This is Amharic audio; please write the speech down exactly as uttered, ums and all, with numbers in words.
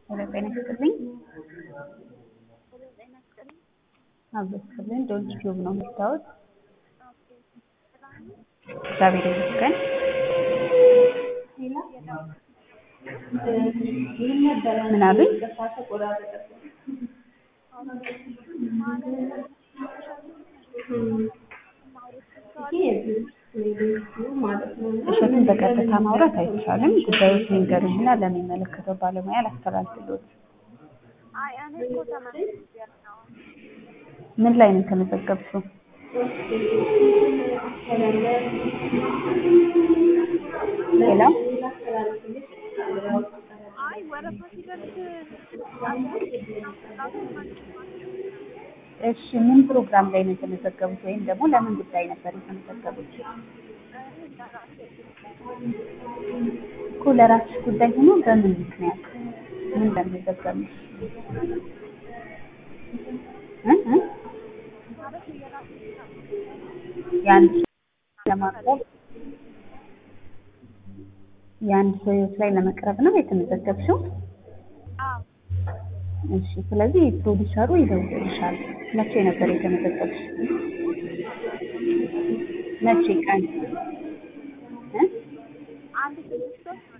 ሄሎ ጤና ይስጥልኝ። አብስልን ዶንት ቲዩብ ነው የምታዩት። እግዚአብሔር ይመስገን። ምን አሉኝ? እሸቱን በቀጥታ ማውራት አይቻልም። ጉዳዮች ልንገርሽና ለሚመለከተው ባለሙያ ላስተላልፍልዎት። ምን ላይ ነው የተመዘገብሽው? ሄሎ እሺ ምን ፕሮግራም ላይ ነው የተመዘገቡት ወይም ደግሞ ለምን ጉዳይ ነበር የተመዘገቡት? እኮ ለራስሽ ጉዳይ ሆኖ በምን ምክንያት ምን እንደመዘገብሽ እ እ የአንድ ለማቅረብ የአንድ ሰው ህይወት ላይ ለመቅረብ ነው የተመዘገብሽው? እሺ ስለዚህ ፕሮዲውሰሩ ይደውልልሻል። መቼ ነበር የተመዘገብሽ? መቼ ቀን? እ